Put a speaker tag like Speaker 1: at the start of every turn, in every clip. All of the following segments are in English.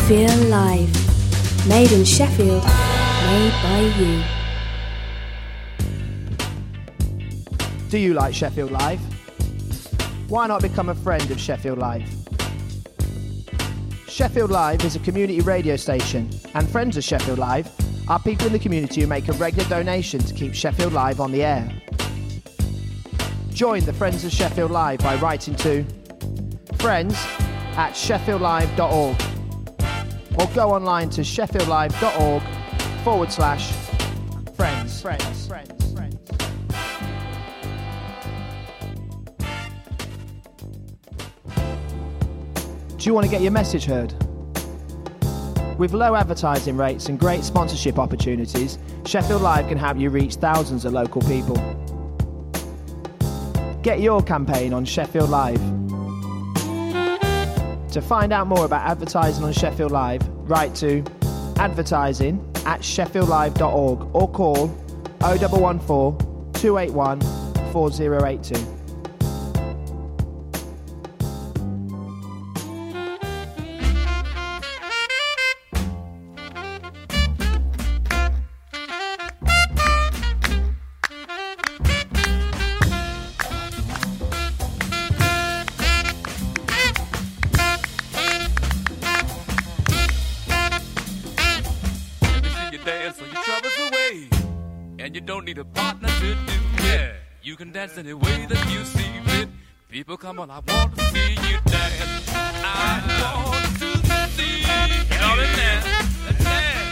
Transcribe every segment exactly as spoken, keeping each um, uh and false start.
Speaker 1: Feel Live. Made in Sheffield. Made by you.
Speaker 2: Do you like Sheffield Live? Why not become a friend of Sheffield Live? Sheffield Live is a community radio station, and friends of Sheffield Live are people in the community who make a regular donation to keep Sheffield Live on the air. Join the Friends of Sheffield Live by writing to friends at sheffield live dot org or go online to sheffieldlive.org forward slash friends. Friends. Friends. Friends. Do you want to get your message heard? With low advertising rates and great sponsorship opportunities, Sheffield Live can help you reach thousands of local people. Get your campaign on Sheffield Live. To find out more about advertising on Sheffield Live, write to advertising at sheffield live dot org or call oh one one four, two eight one, four oh eight two.
Speaker 3: Dance any way that you see fit. People, come on, I want to see you dance. I want to see you. Get on in there. Let's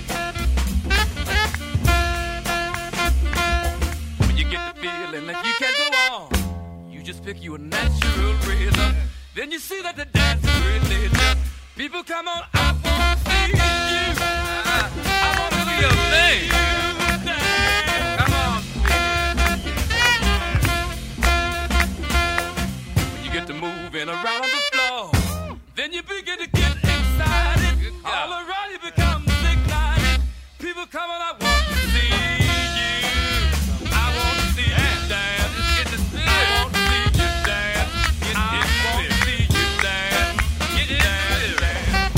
Speaker 3: dance. When you get the feeling like you can't go on, you just pick you a natural rhythm. Then you see that the dance is religion. People, come on, I want to see you. I, I want to see your thing. Moving around on the floor, then you begin to get excited. All around you becomes ignited. People come on, I want to see you. I want to see you dance. I want to see you dance. I want to see you dance. Get dance, dance.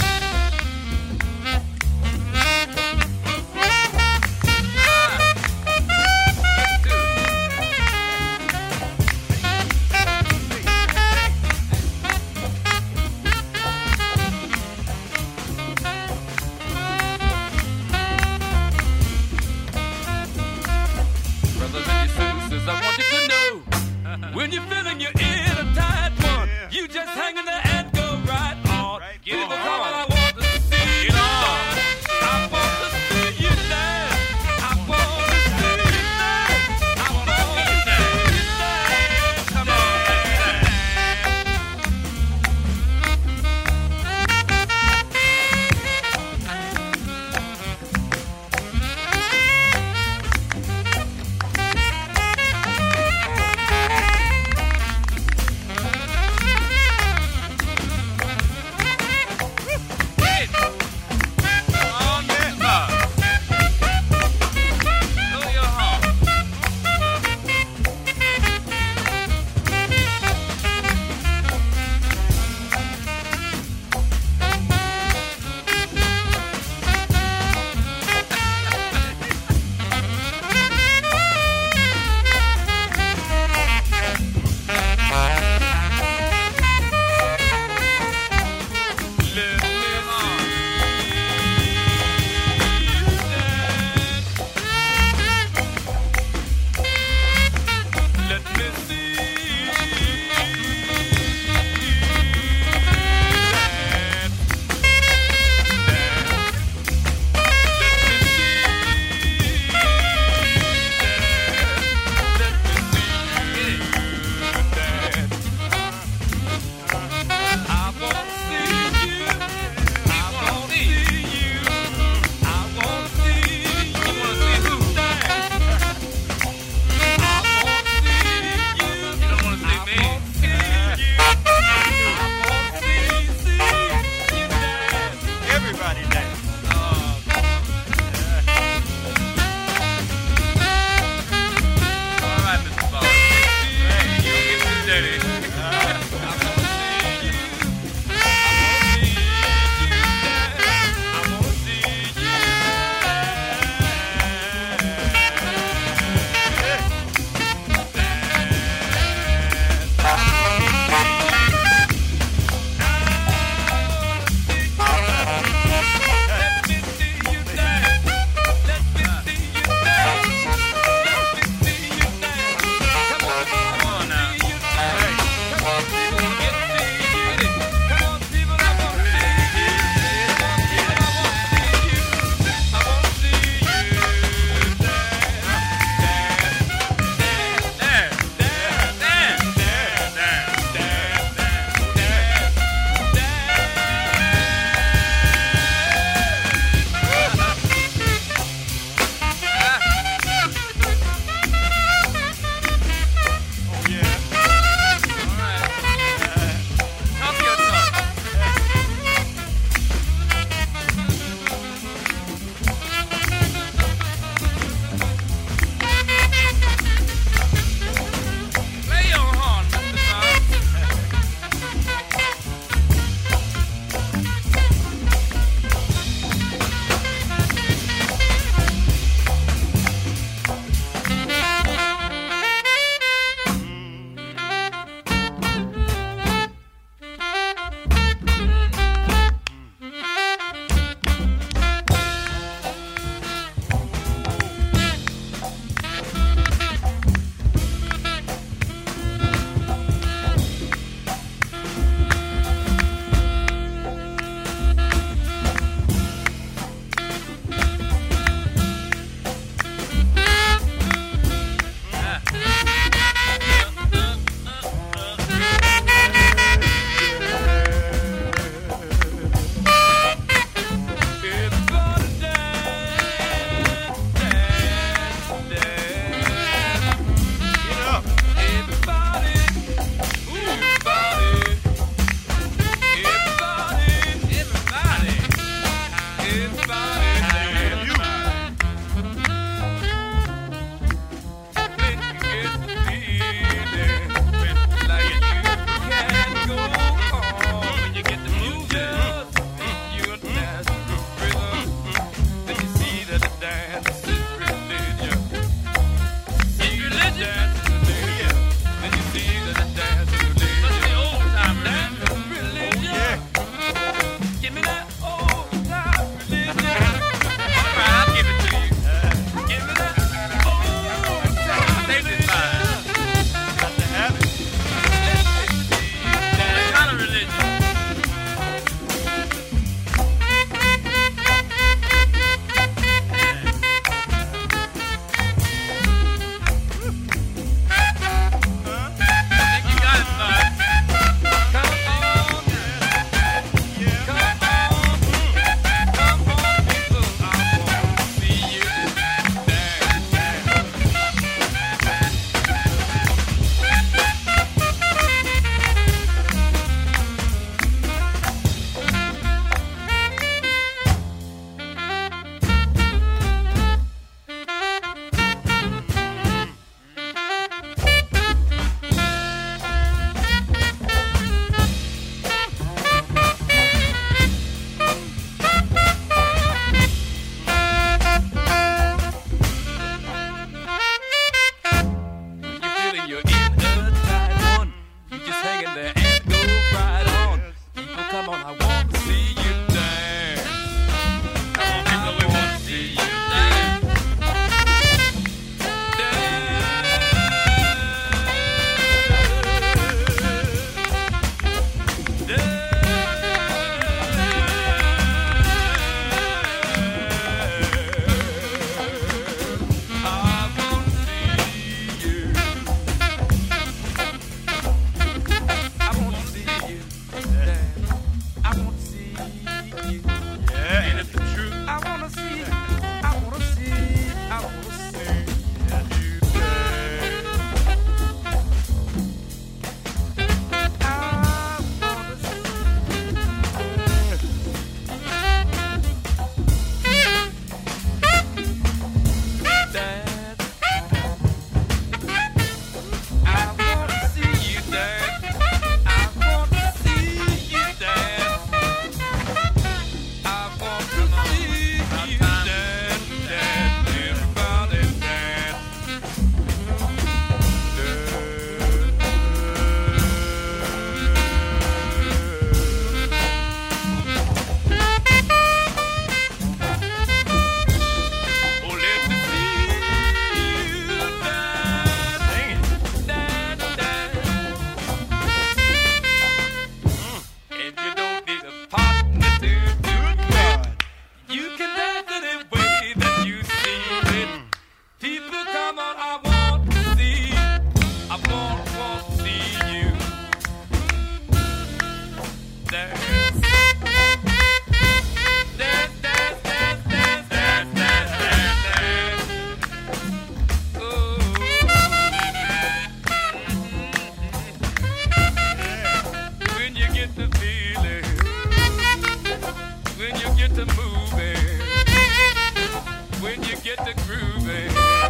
Speaker 3: to moving, when you get to grooving,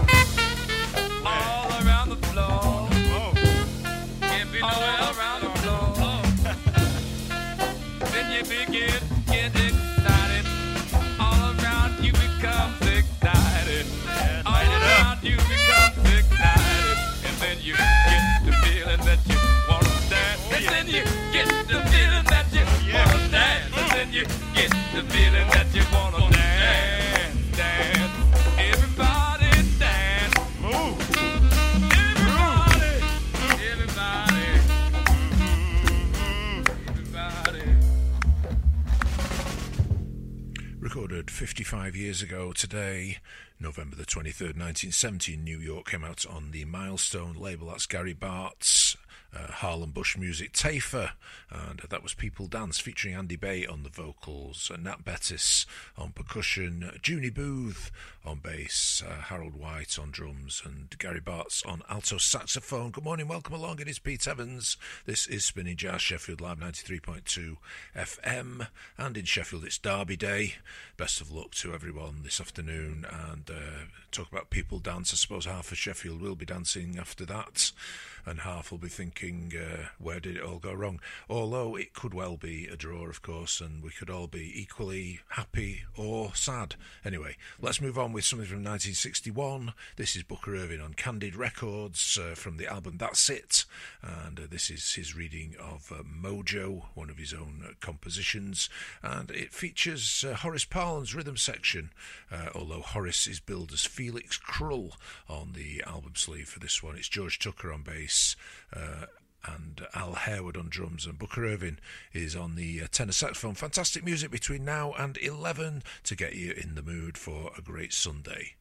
Speaker 3: all around the floor, can't be nowhere around the floor, then you begin, get excited, all around you becomes excited, all around you becomes excited, and then you get the feeling that you want to dance, and then you get the feeling that you want to dance, and then you get the feeling that you want to dance, dance, everybody dance, move, everybody, everybody, everybody.
Speaker 4: Recorded fifty-five years ago today, November the twenty-third, nineteen seventy in New York, came out on the Milestone label. That's Gary Bart's uh, Harlem Bush music, Tafer, and uh, that was People Dance, featuring Andy Bay on the vocals, uh, Nat Bettis on percussion, uh, Junie Booth on bass, uh, Harold White on drums, and Gary Bart's on alto saxophone. Good morning, welcome along, it is Pete Evans. This is Spinning Jazz, Sheffield Live ninety-three point two F M, and in Sheffield it's Derby Day. Best of luck to everyone this afternoon, and uh, talk about People Dance. I suppose half of Sheffield will be dancing after that, and half will be thinking, uh, where did it all go wrong? Although it could well be a draw, of course, and we could all be equally happy or sad. Anyway, let's move on with something from nineteen sixty-one. This is Booker Irving on Candid Records uh, from the album That's It, and uh, this is his reading of uh, Mojo, one of his own uh, compositions, and it features uh, Horace Parland's rhythm section, uh, although Horace is billed as Felix Krull on the album sleeve for this one. It's George Tucker on bass, uh, and Al Harewood on drums, and Booker Irving is on the uh, tenor saxophone. Fantastic music between now and eleven to get you in the mood for a great Sunday.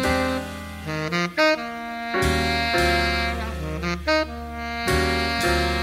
Speaker 5: Thank you.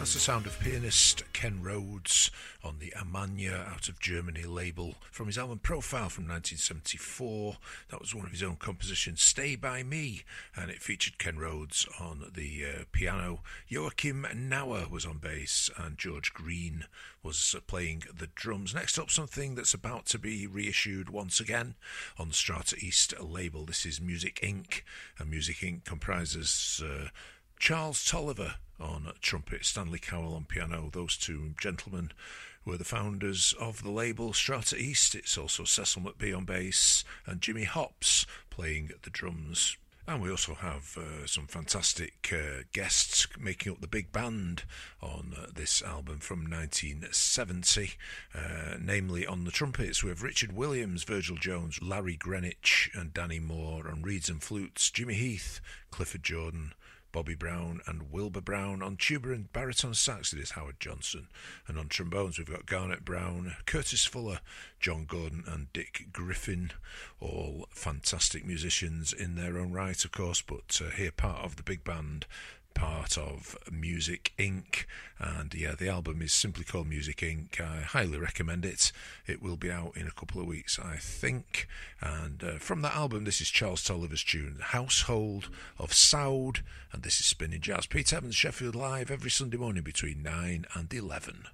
Speaker 4: That's the sound of pianist Ken Rhodes on the Amania out of Germany label from his album Profile from nineteen seventy-four. That was one of his own compositions, Stay By Me, and it featured Ken Rhodes on the uh, piano. Joachim Nauer was on bass and George Green was uh, playing the drums. Next up, something that's about to be reissued once again on the Strata East label. This is Music Incorporated, and Music Incorporated comprises uh, Charles Tolliver on trumpet, Stanley Cowell on piano. Those two gentlemen were the founders of the label Strata East. It's also Cecil McBee on bass and Jimmy Hops playing the drums. And we also have uh, some fantastic uh, guests making up the big band on uh, this album from nineteen seventy. Uh, namely, on the trumpets, we have Richard Williams, Virgil Jones, Larry Greenwich and Danny Moore. On reeds and flutes, Jimmy Heath, Clifford Jordan, Bobby Brown and Wilbur Brown. On tuba and baritone sax, it is Howard Johnson. And on trombones, we've got Garnet Brown, Curtis Fuller, John Gordon and Dick Griffin. All fantastic musicians in their own right, of course, but uh, here part of the big band, part of Music Incorporated. And yeah, the album is simply called Music Incorporated. I highly recommend it. It will be out in a couple of weeks, I think. And uh, from that album, this is Charles Tolliver's tune, Household of Sound, and this is Spinning Jazz. Pete Evans, Sheffield Live, every Sunday morning between nine and eleven.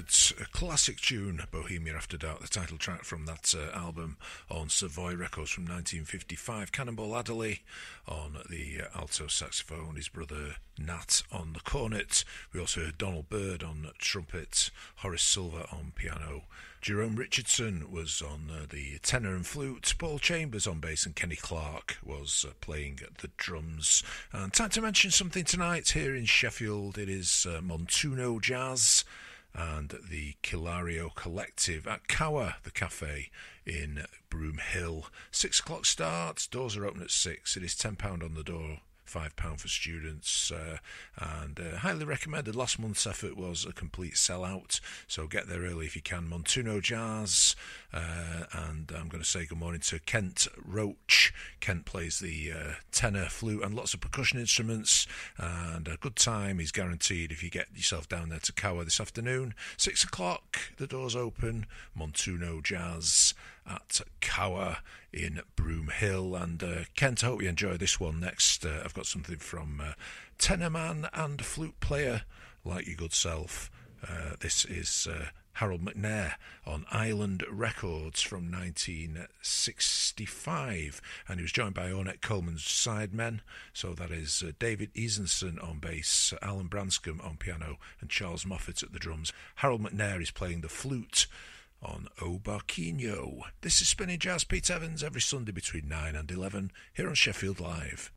Speaker 4: Records, a classic tune, Bohemia After Dark, the title track from that uh, album on Savoy Records from nineteen fifty-five. Cannonball Adderley on the uh, alto saxophone, his brother Nat on the cornet. We also heard Donald Byrd on trumpet, Horace Silver on piano. Jerome Richardson was on uh, the tenor and flute, Paul Chambers on bass, and Kenny Clark was uh, playing the drums. And time to mention something tonight here in Sheffield. It is uh, Montuno Jazz and the Kilario Collective at Cower, the cafe in Broom Hill. Six o'clock start, doors are open at six. It is ten pounds on the door, five pounds for students, uh, and uh, highly recommended. Last month's effort was a complete sellout, so get there early if you can. Montuno Jazz, uh, and I'm going to say good morning to Kent Roach. Kent plays the uh, tenor, flute, and lots of percussion instruments, and a good time is guaranteed if you get yourself down there to Cower this afternoon. Six o'clock, the doors open, Montuno Jazz at Cower in Broom Hill. And uh, Kent, I hope you enjoy this one. Next, uh, I've got something from uh, tenor man and flute player like your good self. Uh, this is uh, Harold McNair on Island Records from nineteen sixty-five, and he was joined by Ornette Coleman's sidemen. So that is uh, David Easenson on bass, Alan Branscombe on piano, and Charles Moffat at the drums. Harold McNair is playing the flute on O Barquinho. This is Spinning Jazz, Pete Evans, every Sunday between nine and eleven here on Sheffield Live.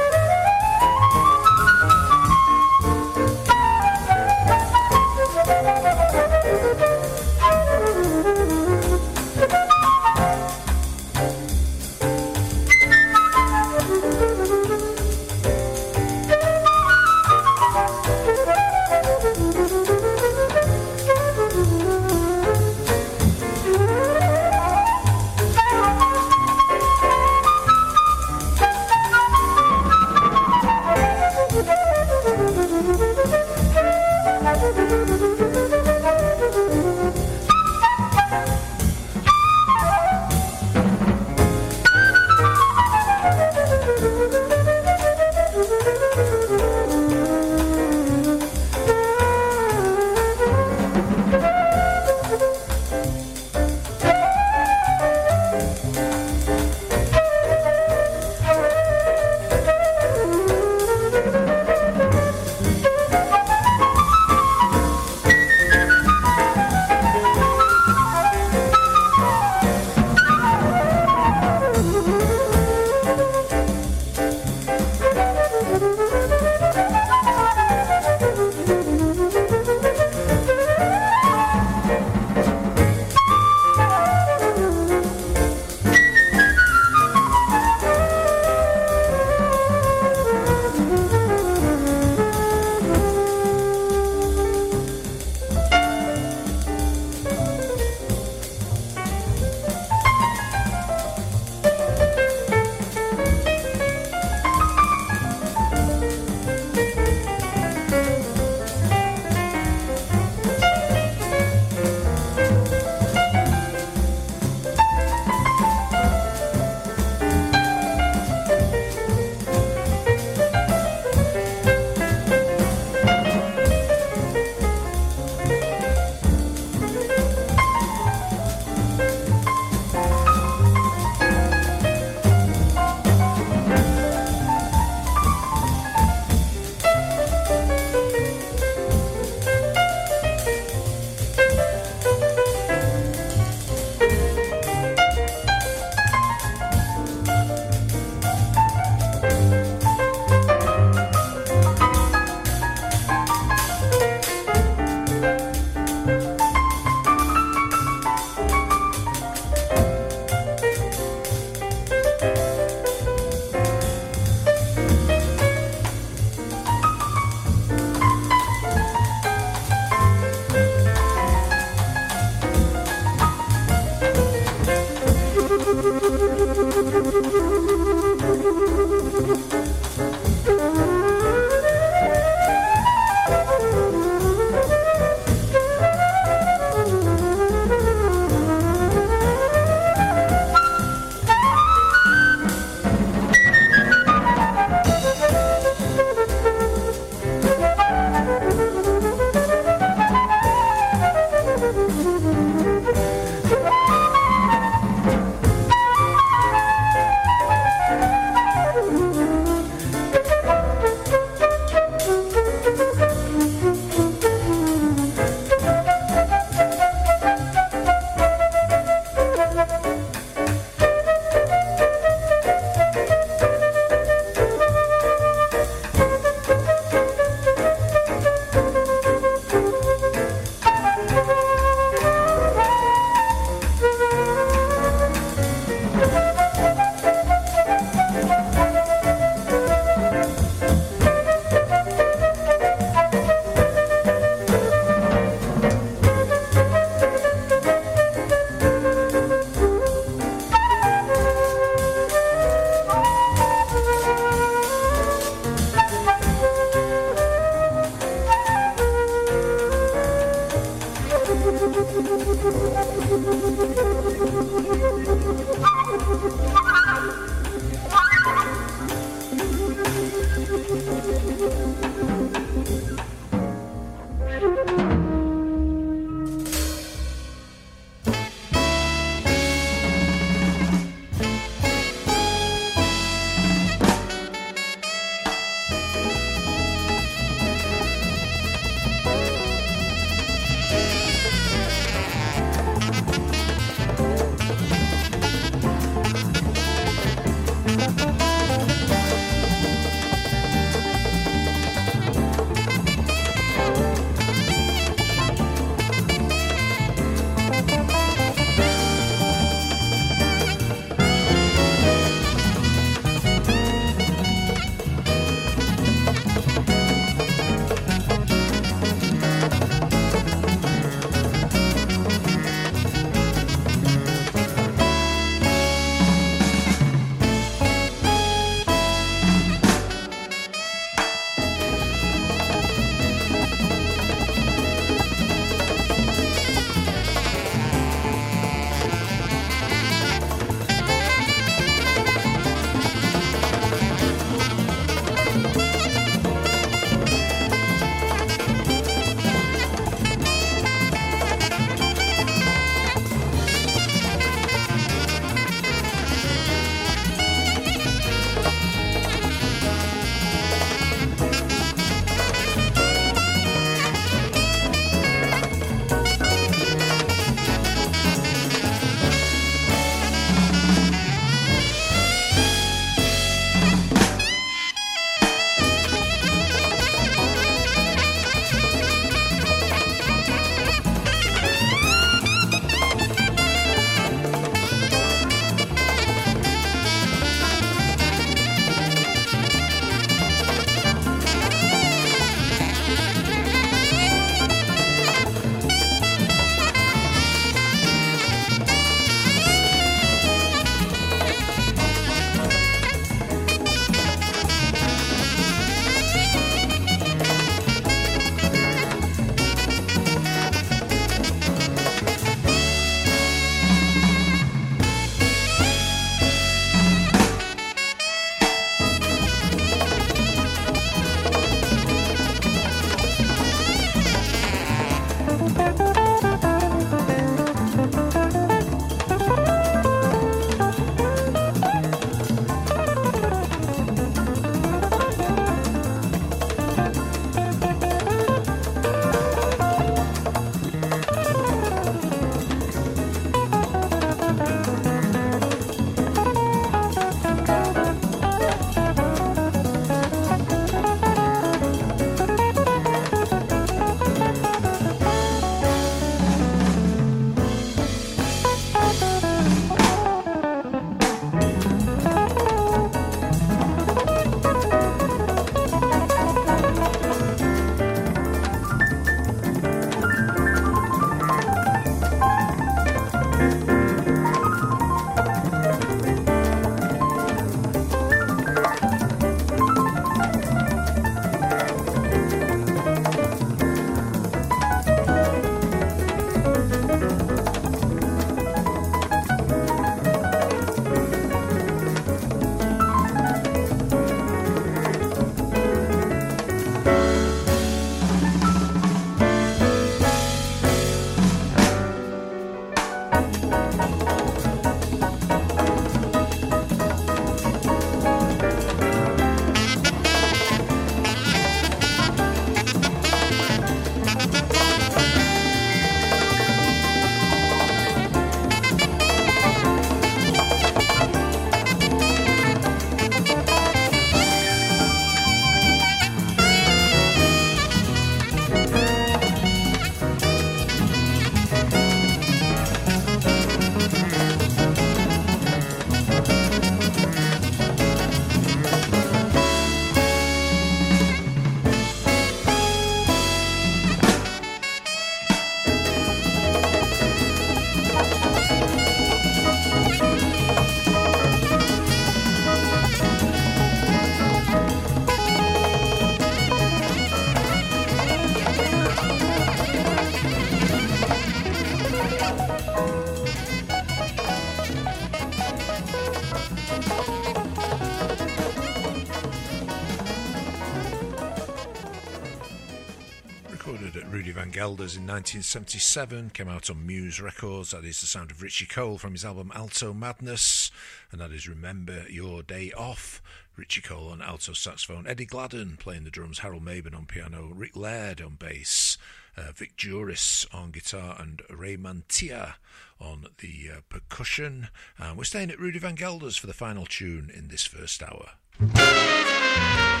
Speaker 4: recorded at Rudy Van Gelder's in nineteen seventy-seven, came out on Muse Records. That is the sound of Richie Cole from his album Alto Madness, and that is Remember Your Day Off. Richie Cole on alto saxophone, Eddie Gladden playing the drums, Harold Mabin on piano, Rick Laird on bass, uh, Vic Juris on guitar, and Ray Mantia on the uh, percussion. And we're staying at Rudy Van Gelder's for the final tune in this first hour.